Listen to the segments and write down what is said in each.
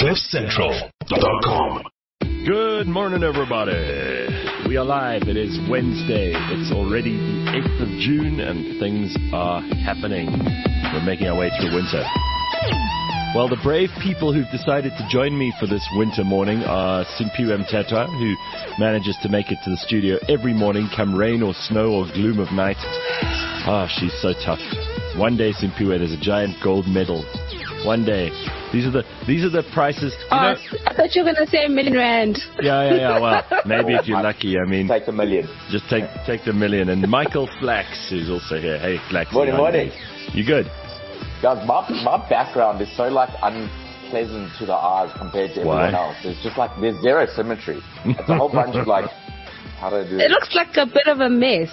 CliffCentral.com. Good morning, everybody. We are live. It is Wednesday. It's already the 8th of June, and things are happening. We're making our way through winter. Well, the brave people who've decided to join me for this winter morning are Simpiwe Mtatwa, who manages to make it to the studio every morning, come rain or snow or gloom of night. She's so tough. One day, Simpiwe, there's a giant gold medal. One day. These are the prices. I thought you were going to say R1,000,000. Yeah. Well, maybe if you're lucky. I mean, take the million. Just take the million. And Michael Flax, who's also here. Hey, Flax. Morning. You good? Guys, my background is so unpleasant to the eyes compared to everyone else. It's just there's zero symmetry. It's a whole bunch of how do I do it? It looks like a bit of a mess.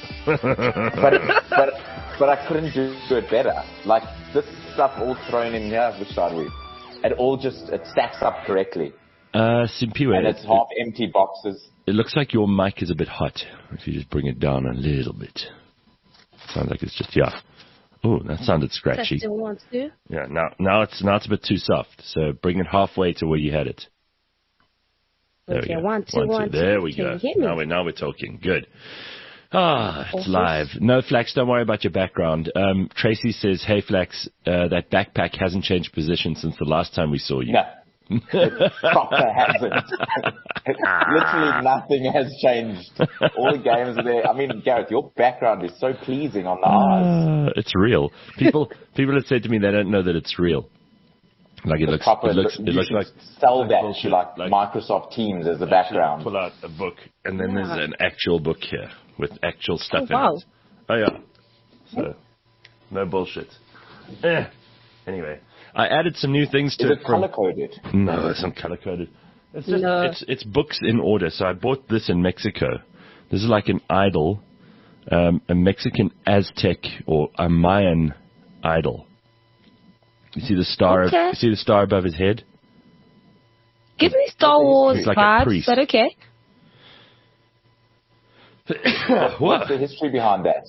but I couldn't do it better. This stuff all thrown in here, which side we? It stacks up correctly. Simpiwe. And it's half empty boxes. It looks like your mic is a bit hot. If you just bring it down a little bit. Sounds like it's just, Oh, that sounded scratchy. Still wants to. Yeah, now it's a bit too soft. So bring it halfway to where you had it. There we go. One, two. There we go. Now we're talking. Good. It's live. No, Flax, don't worry about your background. Tracy says, hey, Flax, that backpack hasn't changed position since the last time we saw you. No. It proper hasn't. Literally nothing has changed. All the games are there. I mean, Gareth, your background is so pleasing on the eyes. It's real. People have said to me they don't know that it's real. It looks like sell that to Microsoft Teams as the background. Pull out a book, and then there's an actual book here with actual stuff in it. Oh yeah. So no bullshit. Anyway. I added some new things to it. Is it color-coded? No, it's not color-coded. It's just, it's books in order. So I bought this in Mexico. This is like an idol, a Mexican Aztec or a Mayan idol. You see the star? You see the star above his head? Give me Star Wars vibes, but okay. What's the history behind that?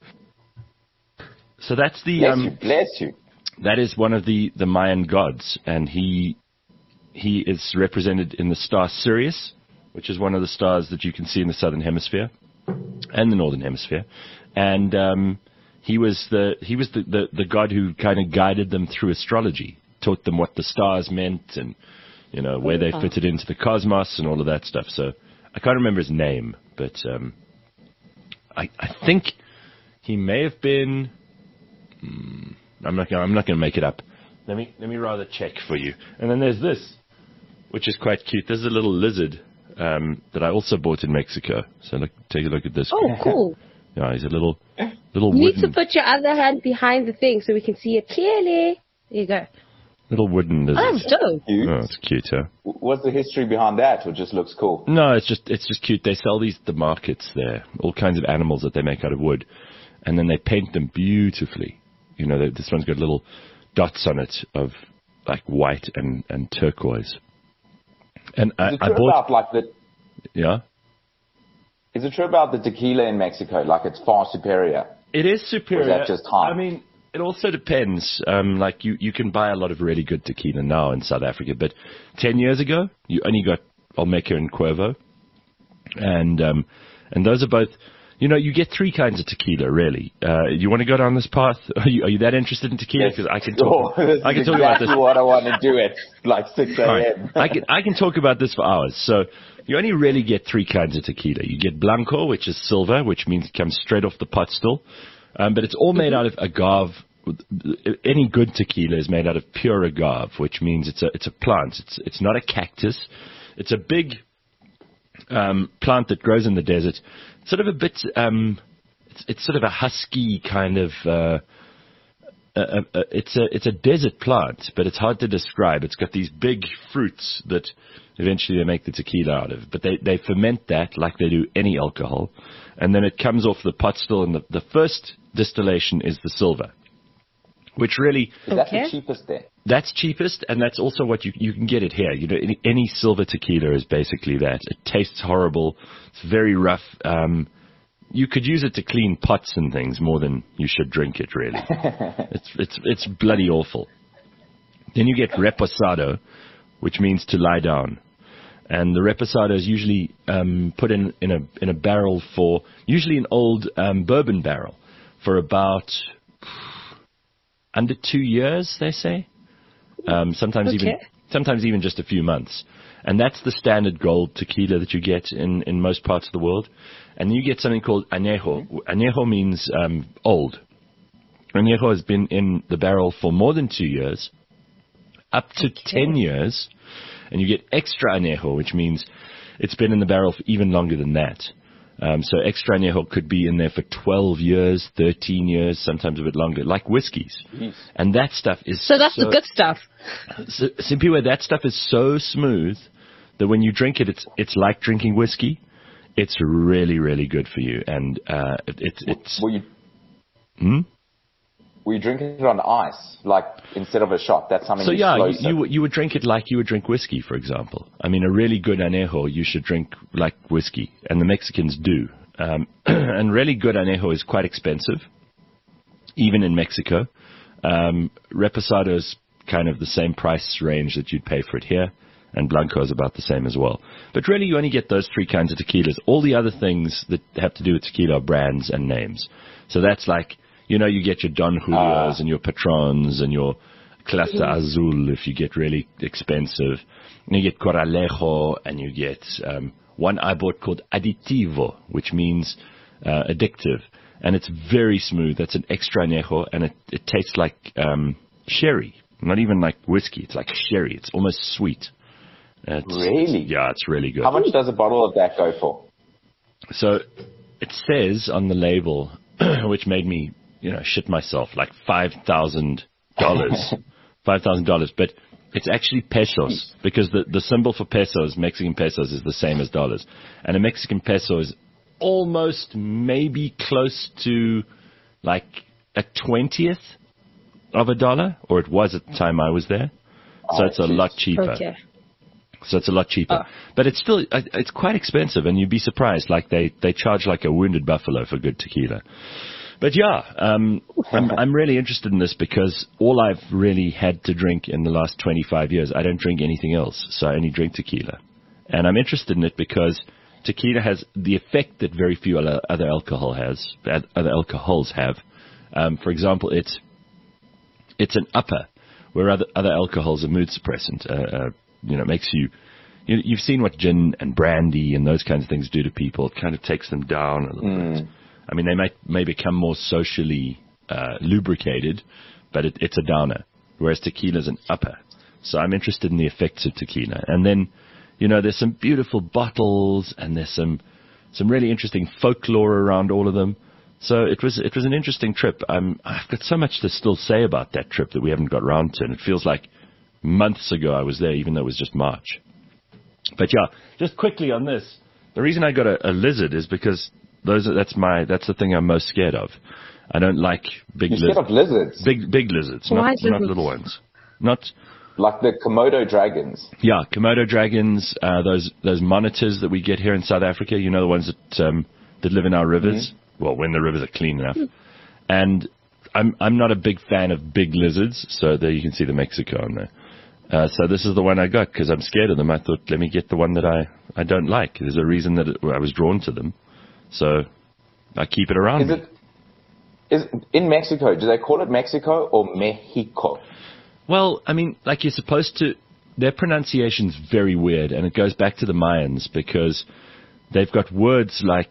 So that's the bless you. That is one of the Mayan gods, and he is represented in the star Sirius, which is one of the stars that you can see in the southern hemisphere and the northern hemisphere. And he was the god who kind of guided them through astrology, taught them what the stars meant, and where they fitted into the cosmos and all of that stuff. So I can't remember his name, but I think he may have been. I'm not going to make it up. Let me rather check for you. And then there's this, which is quite cute. There's a little lizard that I also bought in Mexico. So take a look at this. Oh, cool. Yeah, he's a little You wooden. need to put your other hand behind the thing so we can see it clearly. There you go. Little wooden lizard. Oh, that's dope. Oh, it's cute, huh? What's the history behind that? Or just looks cool? No, it's just cute. They sell these at the markets there. All kinds of animals that they make out of wood, and then they paint them beautifully. This one's got little dots on it of white and turquoise. And I bought Yeah. Is it true about the tequila in Mexico? It's far superior. It is superior. Or is that just hype? I mean, it also depends. You can buy a lot of really good tequila now in South Africa, but 10 years ago you only got Olmeca and Cuervo, and those are both. You get three kinds of tequila, really. You want to go down this path? Are you that interested in tequila? Because I can talk. I can talk about this. What I want to do at 6 a.m. I can talk about this for hours. So you only really get three kinds of tequila. You get blanco, which is silver, which means it comes straight off the pot still, but it's all made out of agave. Any good tequila is made out of pure agave, which means it's a plant. It's not a cactus. It's a big plant that grows in the desert. Sort of a bit, it's sort of a husky kind of, it's a desert plant, but it's hard to describe. It's got these big fruits that eventually they make the tequila out of. But they ferment that like they do any alcohol. And then it comes off the pot still, and the first distillation is the silver, which really... Is that the cheapest there? That's cheapest, and that's also what you can get it here. Any silver tequila is basically that. It tastes horrible. It's very rough. You could use it to clean pots and things more than you should drink it, really. It's bloody awful. Then you get reposado, which means to lie down. And the reposado is usually put in a barrel for, usually an old bourbon barrel, for about under 2 years, they say. Sometimes even just a few months. And that's the standard gold tequila that you get in most parts of the world. And you get something called añejo. Añejo means old. Añejo has been in the barrel for more than 2 years, up to 10 years. And you get extra añejo, which means it's been in the barrel for even longer than that. So extra añejo could be in there for 12 years, 13 years, sometimes a bit longer, like whiskeys. Jeez. And that stuff is so that's the good stuff. Simply, that stuff is so smooth that when you drink it, it's like drinking whiskey. It's really, really good for you. And it's. Were you drinking it on ice, like instead of a shot? That's something. So you would drink it like you would drink whiskey, for example. I mean, a really good añejo you should drink like whiskey, and the Mexicans do. And really good añejo is quite expensive, even in Mexico. Reposado is kind of the same price range that you'd pay for it here, and Blanco is about the same as well. But really, you only get those three kinds of tequilas. All the other things that have to do with tequila are brands and names. So that's like, you know, you get your Don Julios and your Patrons and your Clase Azul if you get really expensive. And you get Coralejo, and you get one I bought called Aditivo, which means addictive. And it's very smooth. That's an extra añejo, and it tastes like sherry. Not even like whiskey. It's like sherry. It's almost sweet. Really? Yeah, it's really good. How much does a bottle of that go for? So it says on the label, which made me, shit myself, like $5,000. $5,000. But it's actually pesos, because the symbol for pesos, Mexican pesos, is the same as dollars. And a Mexican peso is almost maybe close to like a 20th of a dollar, or it was at the time I was there. So it's a lot cheaper. Okay. So it's a lot cheaper. But it's still, it's quite expensive, and you'd be surprised. Like they charge like a wounded buffalo for good tequila. But yeah, I'm really interested in this because all I've really had to drink in the last 25 years, I don't drink anything else, so I only drink tequila. And I'm interested in it because tequila has the effect that very few other alcohols have. For example, it's an upper, where other alcohols are mood suppressant. Makes you've seen what gin and brandy and those kinds of things do to people. It kind of takes them down a little bit. I mean, they may become more socially lubricated, but it's a downer, whereas tequila is an upper. So I'm interested in the effects of tequila. And then, there's some beautiful bottles, and there's some really interesting folklore around all of them. So it was an interesting trip. I've got so much to still say about that trip that we haven't got around to, and it feels like months ago I was there, even though it was just March. But yeah, just quickly on this, the reason I got a lizard is because that's the thing I'm most scared of. I don't like big lizards. You're scared of lizards? Big lizards, not little ones. Not like the Komodo dragons. Yeah, Komodo dragons, those monitors that we get here in South Africa, the ones that live in our rivers. Mm-hmm. Well, when the rivers are clean enough. And I'm not a big fan of big lizards, so there you can see the Mexico on there. So this is the one I got because I'm scared of them. I thought, let me get the one that I don't like. There's a reason that I was drawn to them. So I keep it around. Is in Mexico, do they call it Mexico or Mexico? Well, I mean, like you're supposed to, their pronunciation's very weird, and it goes back to the Mayans because they've got words like,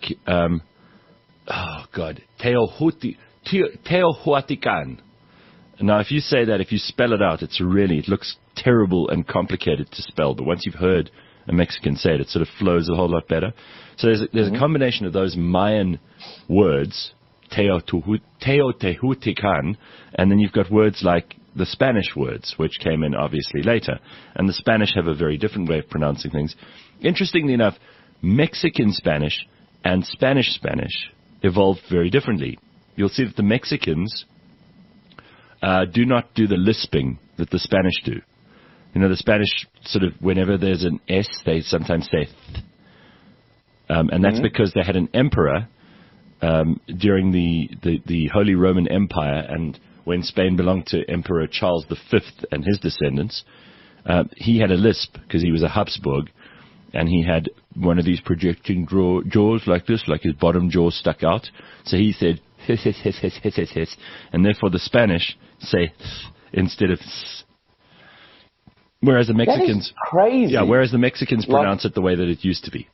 Teotihuacan. Now, if you say that, if you spell it out, it looks terrible and complicated to spell, but once you've heard a Mexican say it, it sort of flows a whole lot better. So there's a combination of those Mayan words, Teotihuacan, and then you've got words like the Spanish words, which came in obviously later. And the Spanish have a very different way of pronouncing things. Interestingly enough, Mexican Spanish and Spanish evolved very differently. You'll see that the Mexicans do not do the lisping that the Spanish do. The Spanish sort of, whenever there's an S, they sometimes say th. And that's because they had an emperor during the Holy Roman Empire, and when Spain belonged to Emperor Charles V and his descendants, he had a lisp because he was a Habsburg, and he had one of these projecting jaws like this, like his bottom jaw stuck out. So he said, hiss, hiss, hiss, hiss, hiss, hiss, hiss. And therefore the Spanish say instead of th. Whereas the Mexicans... That is crazy. Yeah, whereas the Mexicans pronounce it the way that it used to be.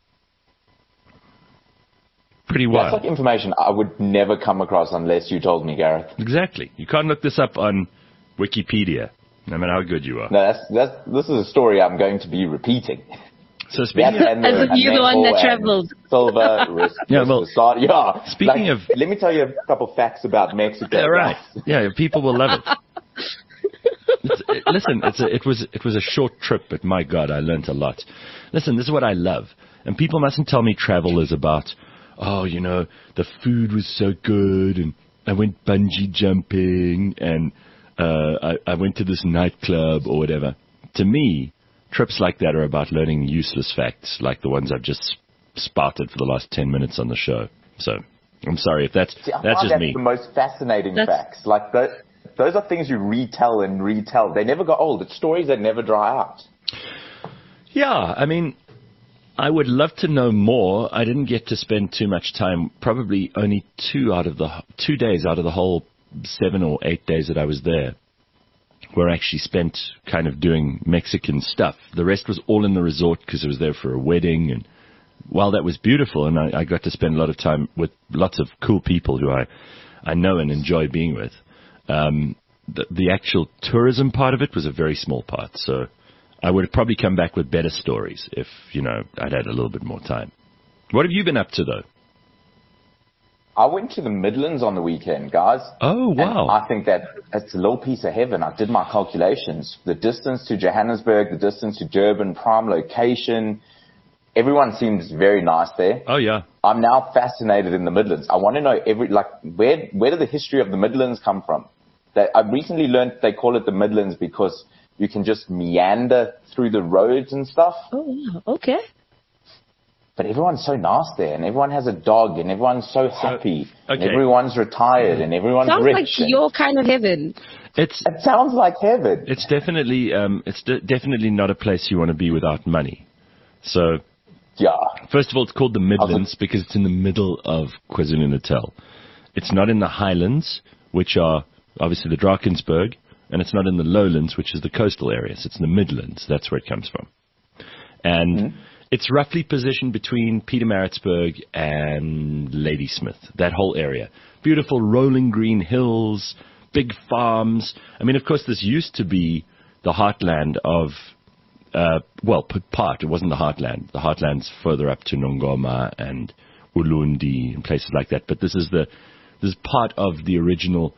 Pretty wild. That's like information I would never come across unless you told me, Gareth. Exactly. You can't look this up on Wikipedia, no matter how good you are. No, this is a story I'm going to be repeating. So speaking As if you're the one that travelled. Silver, wrist, speaking of... Let me tell you a couple facts about Mexico. Yeah, right. Yeah, people will love it. Listen, it was a short trip, but my God, I learnt a lot. Listen, this is what I love. And people mustn't tell me travel is about, oh, you know, the food was so good, and I went bungee jumping, and I went to this nightclub or whatever. To me, trips like that are about learning useless facts, like the ones I've just spouted for the last 10 minutes on the show. So, I'm sorry if that's just me. The most fascinating facts. Like, those are things you retell and retell. They never go old. It's stories that never dry out. Yeah, I mean, I would love to know more. I didn't get to spend too much time, probably only 2 days out of the whole 7 or 8 days that I was there were actually spent kind of doing Mexican stuff. The rest was all in the resort because I was there for a wedding. And while that was beautiful, and I got to spend a lot of time with lots of cool people who I know and enjoy being with, the actual tourism part of it was a very small part. So I would have probably come back with better stories if, you know, I'd had a little bit more time. What have you been up to, though? I went to the Midlands on the weekend, guys. Oh, wow. And I think that it's a little piece of heaven. I did my calculations. The distance to Johannesburg, the distance to Durban, prime location. Everyone seems very nice there. Oh, yeah. I'm now fascinated in the Midlands. I want to know where did the history of the Midlands come from? I recently learned they call it the Midlands because you can just meander through the roads and stuff. Oh, okay. But everyone's so nice there, and everyone has a dog, and everyone's so happy, and everyone's retired, and everyone's sounds rich. Sounds like your kind of heaven. It sounds like heaven. It's definitely definitely not a place you want to be without money. So, yeah. First of all, it's called the Midlands because it's in the middle of KwaZulu-Natal. It's not in the Highlands, which are obviously the Drakensberg, and it's not in the Lowlands, which is the coastal areas. It's in the Midlands. That's where it comes from. And it's roughly positioned between Pietermaritzburg and Ladysmith, that whole area. Beautiful rolling green hills, big farms. I mean, of course, this used to be the heartland of, part. It wasn't the heartland. The heartland's further up to Nongoma and Ulundi and places like that. But this is part of the original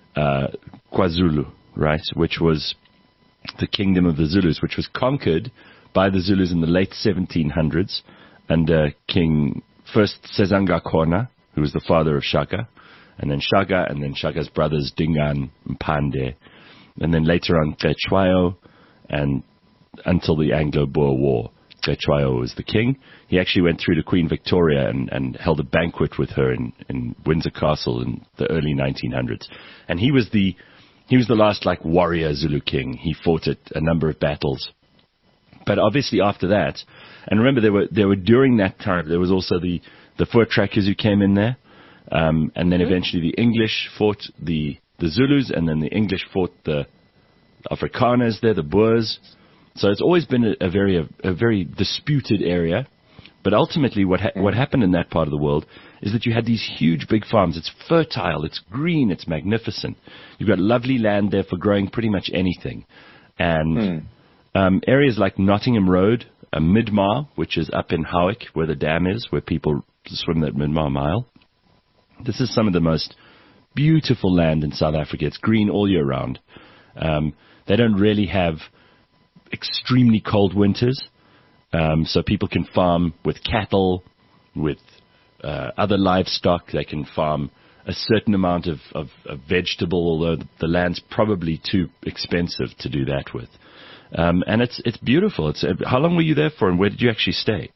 KwaZulu, right, which was the kingdom of the Zulus, which was conquered by the Zulus in the late 1700s under King first Sezanga Khona, who was the father of Shaka, and then Shaga's brothers Dingaan and Pande, and then later on Cetshwayo, and until the Anglo-Boer War, Cetshwayo was the king. He actually went through to Queen Victoria and held a banquet with her in Windsor Castle in the early 1900s, and he was the last warrior Zulu king. He fought at a number of battles. But obviously after that, and remember there were during that time, there was also the Voortrekkers who came in there, and then eventually the English fought the Zulus, and then the English fought the Afrikaners there, the Boers. So it's always been a very disputed area. But ultimately what happened in that part of the world is that you had these huge big farms. It's fertile, it's green, it's magnificent. You've got lovely land there for growing pretty much anything. And areas like Nottingham Road, Midmar, which is up in Howick, where the dam is, where people swim that Midmar Mile. This is some of the most beautiful land in South Africa. It's green all year round. They don't really have extremely cold winters, so people can farm with cattle, with other livestock. They can farm a certain amount of vegetable, although the land's probably too expensive to do that with. And it's beautiful. How long were you there for, and where did you actually stay?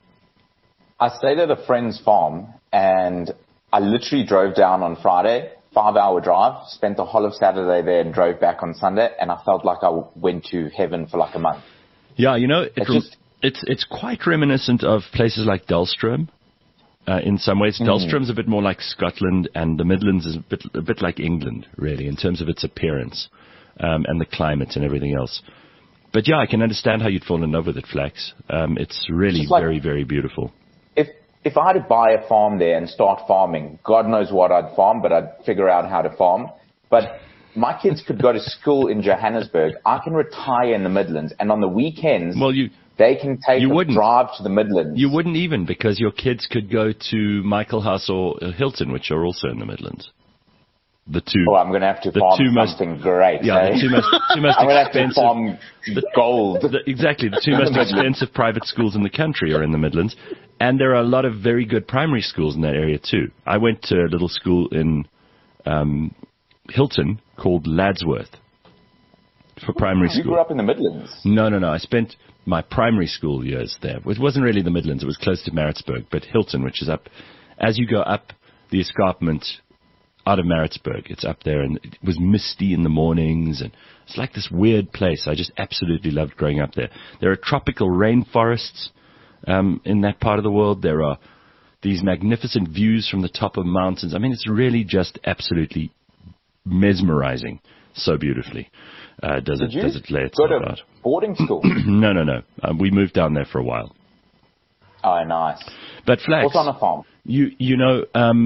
I stayed at a friend's farm, and I literally drove down on Friday, 5-hour drive, spent the whole of Saturday there and drove back on Sunday, and I felt like I went to heaven for a month. Yeah, you know, It's it's quite reminiscent of places like Delstroom. In some ways, Delstroom's a bit more like Scotland, and the Midlands is a bit like England, really, in terms of its appearance and the climate and everything else. But yeah, I can understand how you'd fall in love with it, Flax. It's really Just like- very, very beautiful. If I had to buy a farm there and start farming, God knows what I'd farm, but I'd figure out how to farm. But my kids could go to school in Johannesburg. I can retire in the Midlands, and on the weekends, they can take a drive to the Midlands. You wouldn't even, because your kids could go to Michael House or Hilton, which are also in the Midlands. The two. Oh, I'm going to have to farm something great. Yeah, the two most I'm going to have expensive. to farm gold. Exactly. The two most expensive private schools in the country are in the Midlands. And there are a lot of very good primary schools in that area too. I went to a little school in Hilton called Ladsworth for primary school. You grew up in the Midlands? No. I spent my primary school years there. It wasn't really the Midlands. It was close to Maritzburg. But Hilton, which is up, as you go up the escarpment out of Maritzburg, it's up there, and it was misty in the mornings, and it's like this weird place. I just absolutely loved growing up there. There are tropical rainforests in that part of the world. There are these magnificent views from the top of mountains. I mean, it's really just absolutely mesmerizing so beautifully. Does it lay itself go to out? Boarding school? No. We moved down there for a while. Oh, nice. But Flax, what's on a farm? You know,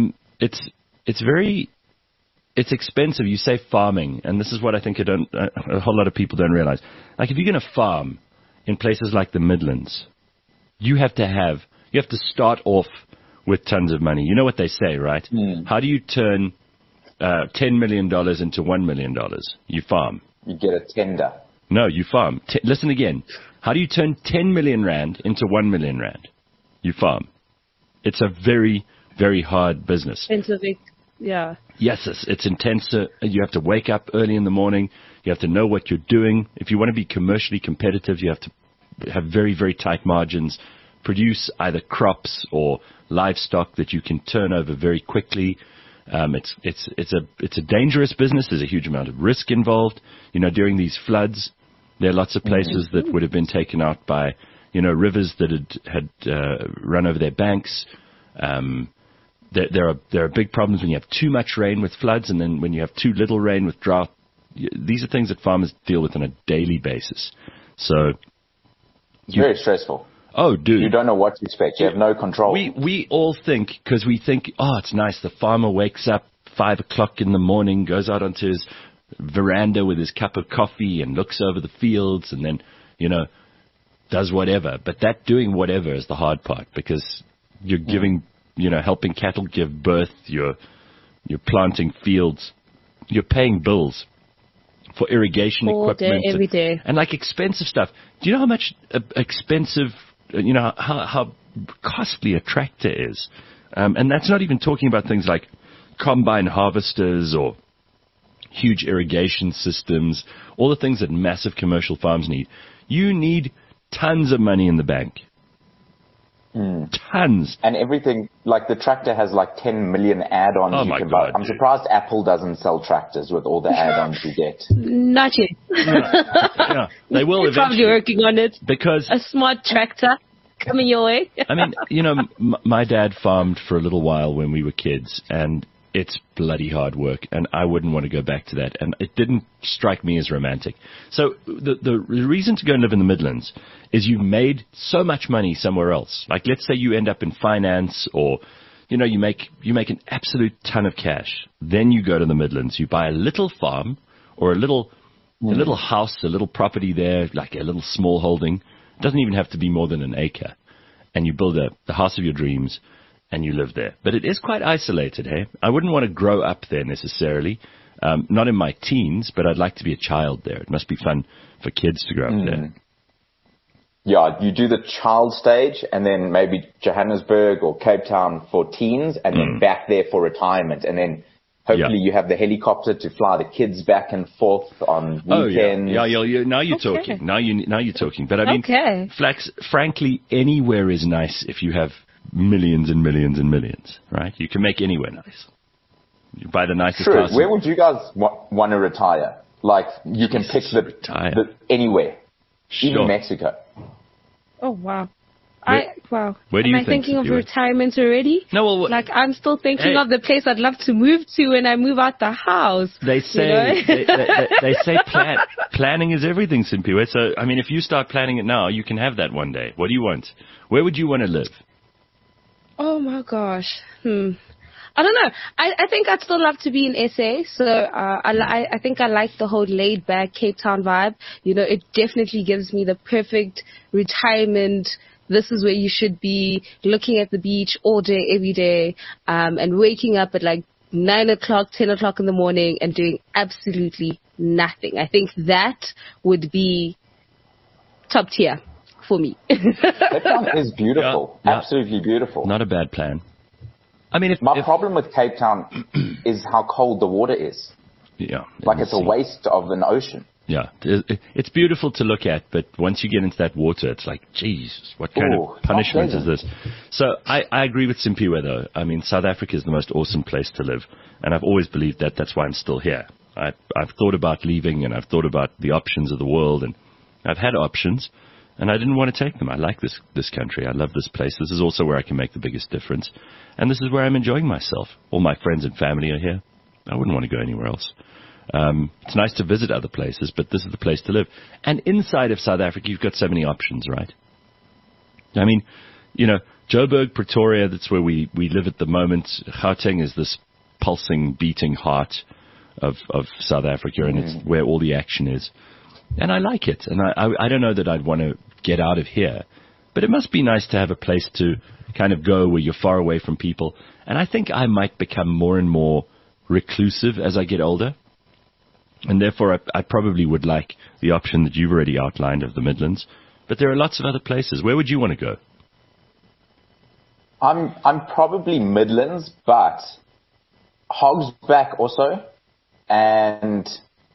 it's expensive. You say farming, and this is what I think a whole lot of people don't realize. Like, if you're going to farm in places like the Midlands, you have to start off with tons of money. You know what they say, right? How do you turn $10 million into $1 million? You farm. You get a tender. No, you farm. Listen again. How do you turn 10 million rand into 1 million rand? You farm. It's a very, very hard business. Yeah. Yes, it's intense. You have to wake up early in the morning. You have to know what you're doing. If you want to be commercially competitive, you have to have very, very tight margins, produce either crops or livestock that you can turn over very quickly. It's a dangerous business. There's a huge amount of risk involved. You know, during these floods, there are lots of places that would have been taken out by, you know, rivers that had run over their banks. There are big problems when you have too much rain with floods, and then when you have too little rain with drought. These are things that farmers deal with on a daily basis. So it's very stressful. Oh, dude. You don't know what to expect. You have no control. We all think, because we think, oh, it's nice. The farmer wakes up 5 o'clock in the morning, goes out onto his veranda with his cup of coffee and looks over the fields, and then, you know, does whatever. But that doing whatever is the hard part, because you're giving, you know, helping cattle give birth. You're planting fields. You're paying bills for irrigation equipment. Every day. And like expensive stuff. Do you know how much expensive, you know, how costly a tractor is? And that's not even talking about things like combine harvesters or huge irrigation systems, all the things that massive commercial farms need. You need tons of money in the bank. Tons. And everything, like the tractor has like 10 million add-ons you can buy. I'm surprised Apple doesn't sell tractors with all the add-ons you get. Not yet. Yeah. They will eventually. Probably working on it. Because a smart tractor coming your way. I mean, you know, my dad farmed for a little while when we were kids, and it's bloody hard work, and I wouldn't want to go back to that, and it didn't strike me as romantic. So the reason to go and live in the Midlands is you've made so much money somewhere else. Like, let's say you end up in finance, or, you know, you make an absolute ton of cash. Then you go to the Midlands, you buy a little farm or a little house, a little property there, like a little small holding. It doesn't even have to be more than an acre. And you build the house of your dreams, and you live there. But it is quite isolated, hey? I wouldn't want to grow up there necessarily. Not in my teens, but I'd like to be a child there. It must be fun for kids to grow up there. Yeah, you do the child stage, and then maybe Johannesburg or Cape Town for teens, and then back there for retirement. And then hopefully you have the helicopter to fly the kids back and forth on weekends. Oh, yeah. Now you're talking. Now you're talking. But I mean, Flax, frankly, anywhere is nice if you have millions and millions and millions, right? You can make anywhere nice. You buy the nicest house. Where would you guys want to retire? Like, you can pick anywhere, even Mexico. Oh, wow. Where do Am you I think, thinking of Sipiwe? retirement already? No, well, Like, I'm still thinking Hey. of the place I'd love to move to when I move out the house. They say they say planning is everything, Simpiwe. So I mean, if you start planning it now, you can have that one day. What do you want? Where would you want to live? Oh my gosh. I don't know. I think I'd still love to be in SA. So I think I like the whole laid back Cape Town vibe. You know, it definitely gives me the perfect retirement. This is where you should be, looking at the beach all day, every day, and waking up at like 9 o'clock, 10 o'clock in the morning and doing absolutely nothing. I think that would be top tier for me. Cape Town is beautiful. Yeah. Absolutely beautiful. Not a bad plan. I mean, My problem with Cape Town is how cold the water is. Yeah, Like it's a waste of an ocean. Yeah, it's beautiful to look at, but once you get into that water, it's like, geez, what kind of punishment is this? So I agree with Simpiwe, though. I mean, South Africa is the most awesome place to live, and I've always believed that. That's why I'm still here. I've thought about leaving, and I've thought about the options of the world, and I've had options, and I didn't want to take them. I like this country. I love this place. This is also where I can make the biggest difference, and this is where I'm enjoying myself. All my friends and family are here. I wouldn't want to go anywhere else. It's nice to visit other places, but this is the place to live. And inside of South Africa, you've got so many options, right? I mean, you know, Joburg, Pretoria, that's where we live at the moment. Gauteng is this pulsing, beating heart of South Africa, and it's where all the action is. And I like it. And I don't know that I'd want to get out of here, but it must be nice to have a place to kind of go where you're far away from people. And I think I might become more and more reclusive as I get older. And therefore, I probably would like the option that you've already outlined of the Midlands. But there are lots of other places. Where would you want to go? I'm probably Midlands, but Hogsback also, and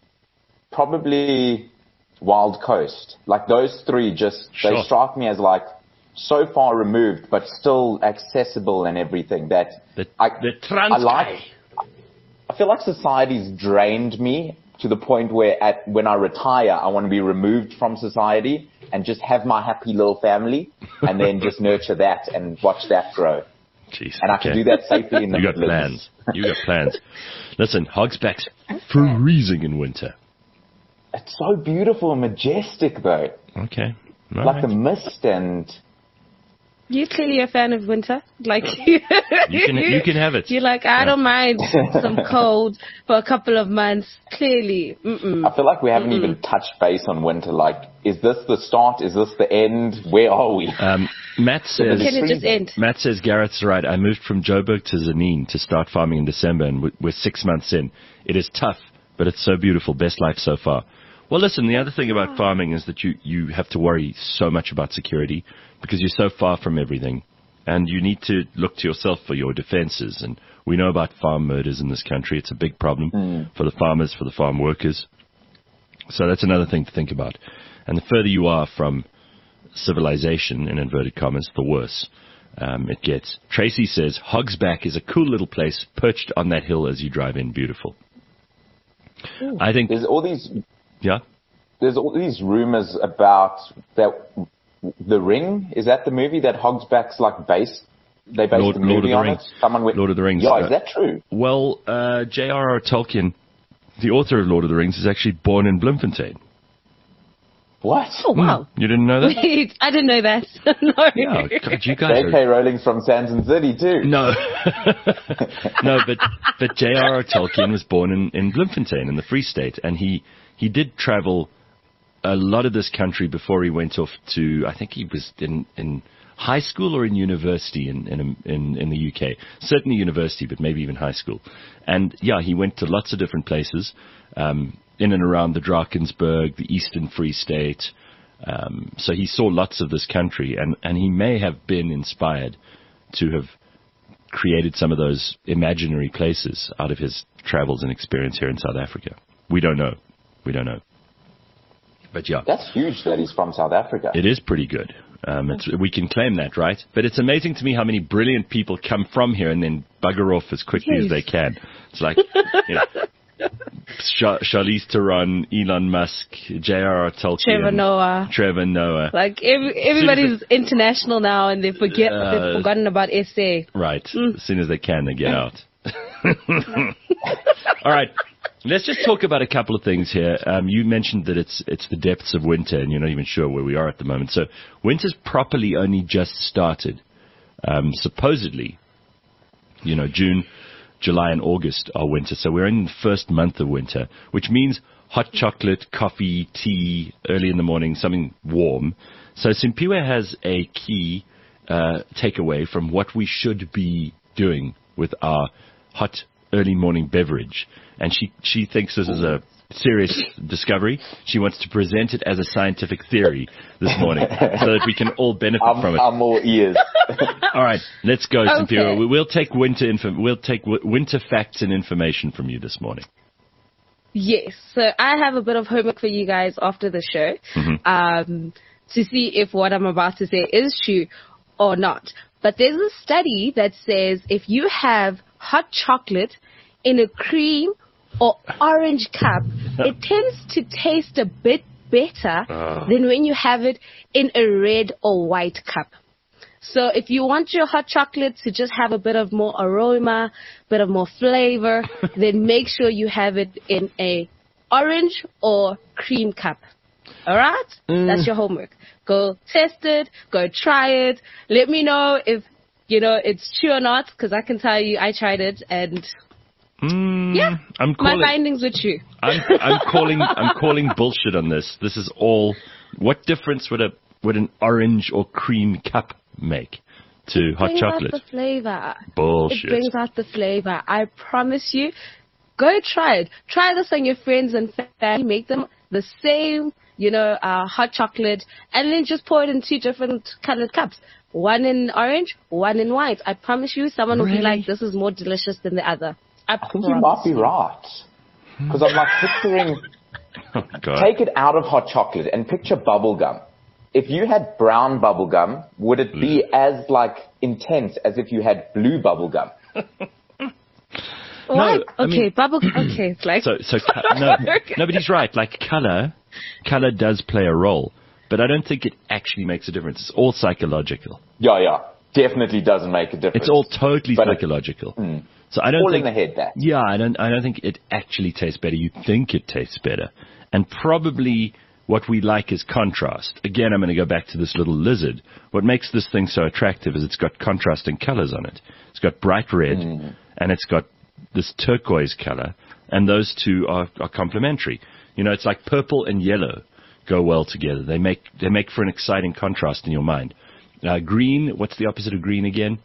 probably Wild Coast. Like those three they strike me as like so far removed, but still accessible and everything that I like. I feel like society's drained me to the point where when I retire, I want to be removed from society and just have my happy little family and then just nurture that and watch that grow. Jeez, and I can do that safely in the Midlands. You got plans. Listen, Hogsback's freezing in winter. It's so beautiful and majestic, though. Okay. All like the mist and... You're clearly a fan of winter. Like you can have it. You're like, I don't mind some cold for a couple of months. Clearly. I feel like we haven't even touched base on winter. Like, is this the start? Is this the end? Where are we? Matt says, can it just end? Matt says, Gareth's right. I moved from Joburg to Zanin to start farming in December, and we're 6 months in. It is tough, but it's so beautiful. Best life so far. Well, listen, the other thing about farming is that you have to worry so much about security because you're so far from everything, and you need to look to yourself for your defenses. And we know about farm murders in this country. It's a big problem for the farmers, for the farm workers. So that's another thing to think about. And the further you are from civilization, in inverted commas, the worse it gets. Tracy says, Hogsback is a cool little place perched on that hill as you drive in. Beautiful. Ooh. I think there's all these... Yeah? There's all these rumors about that The Ring. Is that the movie that Hogsback's like based? They based the movie on it? Lord of the Rings. Yeah, is that true? Well, J.R.R. Tolkien, the author of Lord of the Rings, is actually born in Bloemfontein. What? Oh, wow. You didn't know that? Wait, I didn't know that. No. Yeah, God, you guys J.K. Rowling's from Sands City too. No. No, but J.R.R. Tolkien was born in Bloemfontein in the Free State, and he did travel a lot of this country before he went off to, I think he was in high school or in university in the UK. Certainly university, but maybe even high school. And yeah, he went to lots of different places, in and around the Drakensberg, the Eastern Free State. So he saw lots of this country, and he may have been inspired to have created some of those imaginary places out of his travels and experience here in South Africa. We don't know. But yeah. That's huge that he's from South Africa. It is pretty good. We can claim that, right? But it's amazing to me how many brilliant people come from here and then bugger off as quickly as they can. It's like, Charlize Theron, Elon Musk, J.R.R. Tolkien, Trevor Noah. Like everybody's international now, and they've forgotten about SA. Right. As soon as they can, they get out. All right. Let's just talk about a couple of things here. You mentioned that it's the depths of winter, and you're not even sure where we are at the moment. So winter's properly only just started. Supposedly, June, July, and August are winter. So we're in the first month of winter, which means hot chocolate, coffee, tea, early in the morning, something warm. So Simpiwe has a key takeaway from what we should be doing with our hot early morning beverage. And she thinks this is a serious discovery. She wants to present it as a scientific theory this morning so that we can all benefit from it. I'm all ears. All right, let's go, Okay. Simpiwe. We'll take winter facts and information from you this morning. Yes. So I have a bit of homework for you guys after the show to see if what I'm about to say is true or not. But there's a study that says if you have hot chocolate in a cream or orange cup, it tends to taste a bit better than when you have it in a red or white cup. So if you want your hot chocolate to just have a bit of more aroma, bit of more flavor, then make sure you have it in a orange or cream cup. All right? That's your homework. Go test it. Go try it. Let me know if, it's true or not, because I can tell you I tried it and yeah, my findings were true. I'm calling bullshit on this. This is all. What difference would an orange or cream cup make to hot chocolate? It brings out the flavor. Bullshit. It brings out the flavor. I promise you. Go try it. Try this on your friends and family. Make them the same, hot chocolate, and then just pour it in 2 different colored cups. One in orange, one in white. I promise you, someone will be like, "This is more delicious than the other." I think you might be right. Because I'm like picturing, take it out of hot chocolate and picture bubble gum. If you had brown bubble gum, would it be as intense as if you had blue bubble gum? What? Okay, it's like... No, but he's right. Like color does play a role, but I don't think it actually makes a difference. It's all psychological. Yeah. Definitely doesn't make a difference. It's all totally psychological. So I don't all think in the head that. Yeah, I don't think it actually tastes better. You think it tastes better. And probably what we like is contrast. Again, I'm going to go back to this little lizard. What makes this thing so attractive is it's got contrasting colors on it. It's got bright red and it's got this turquoise color, and those two are complementary. It's like purple and yellow go well together. They make for an exciting contrast in your mind. Green, what's the opposite of green again?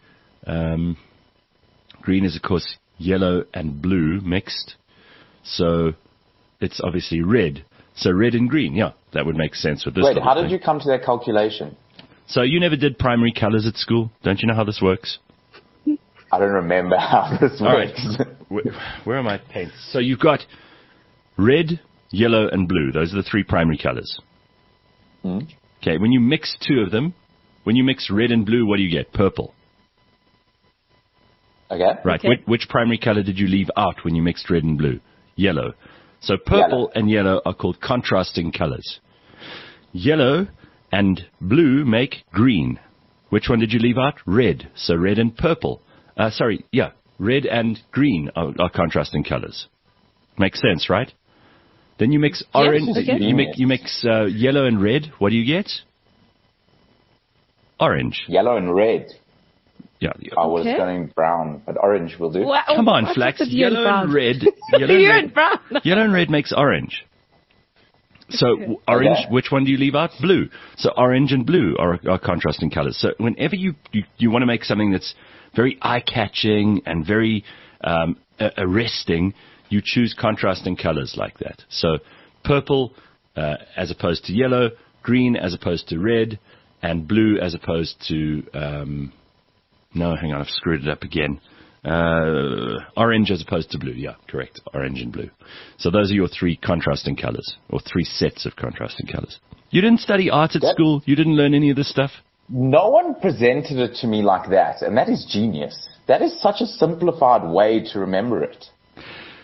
Green is, of course, yellow and blue mixed. So it's obviously red. So red and green, yeah, that would make sense with this. Wait, how did you come to that calculation? So you never did primary colors at school? Don't you know how this works? I don't remember how this works. Right. Where are my paints? So you've got red, yellow, and blue. Those are the 3 primary colors. Okay, when you mix 2 of them, when you mix red and blue, what do you get? Purple. Okay. Right. Okay. Which primary color did you leave out when you mixed red and blue? Yellow. So purple and yellow are called contrasting colors. Yellow and blue make green. Which one did you leave out? Red. So red and purple. Red and green are contrasting colors. Makes sense, right? Then you mix orange. Yes, okay. You mix yellow and red. What do you get? Orange. Yellow and red. Yeah. I was going brown, but orange will do. Well, Come on, Flax. Yellow and red. Yellow and brown. Yellow and red makes orange. So orange, which one do you leave out? Blue. So orange and blue are contrasting colors. So whenever you want to make something that's very eye-catching and very arresting, you choose contrasting colors like that. So purple as opposed to yellow, green as opposed to red, and blue as opposed to... no, hang on, I've screwed it up again. Orange as opposed to blue. Yeah, correct. Orange and blue. So those are your 3 contrasting colors, or 3 sets of contrasting colors. You didn't study art at school? You didn't learn any of this stuff? No one presented it to me like that, and that is genius. That is such a simplified way to remember it.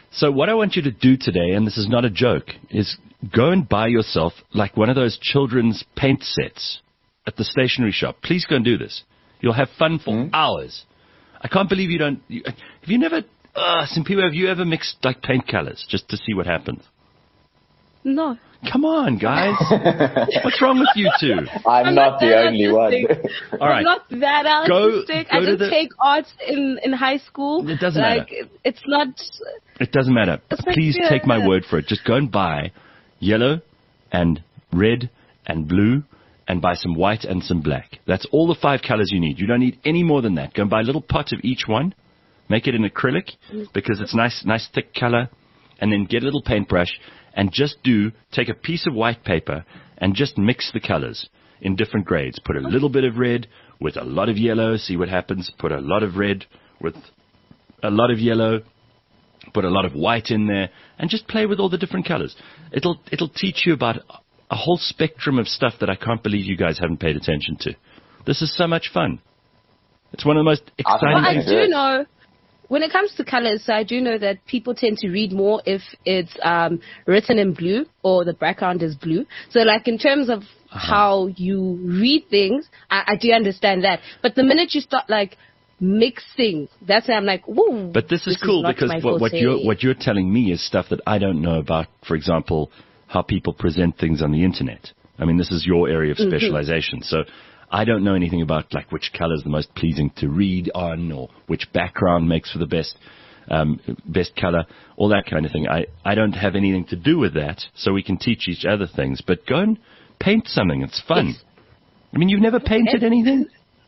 So what I want you to do today, and this is not a joke, is go and buy yourself like one of those children's paint sets at the stationery shop. Please go and do this. You'll have fun for hours. I can't believe you don't. Have you never, Simpiwe, have you ever mixed like paint colors just to see what happens? No. Come on, guys. What's wrong with you two? I'm not the only one. All right. I'm not that artistic. I didn't take arts in high school. It doesn't matter. It's not. It doesn't matter. Please take my word for it. Just go and buy yellow and red and blue and buy some white and some black. That's all the 5 colors you need. You don't need any more than that. Go and buy a little pot of each one. Make it in acrylic because it's nice thick color. And then get a little paintbrush and just take a piece of white paper and just mix the colors in different grades. Put a little bit of red with a lot of yellow. See what happens. Put a lot of red with a lot of yellow. Put a lot of white in there and just play with all the different colors. It'll teach you about a whole spectrum of stuff that I can't believe you guys haven't paid attention to. This is so much fun. It's one of the most exciting things. I do know, when it comes to colors, so I do know that people tend to read more if it's written in blue or the background is blue. So like in terms of how you read things, I do understand that. But the minute you start like mixing, that's when I'm like, whoa. But this is cool because what you're telling me is stuff that I don't know about, for example, how people present things on the internet. I mean, this is your area of specialization. So I don't know anything about like which color is the most pleasing to read on or which background makes for the best color, all that kind of thing. I don't have anything to do with that, so we can teach each other things. But go and paint something. It's fun. Yes. I mean, you've never painted anything?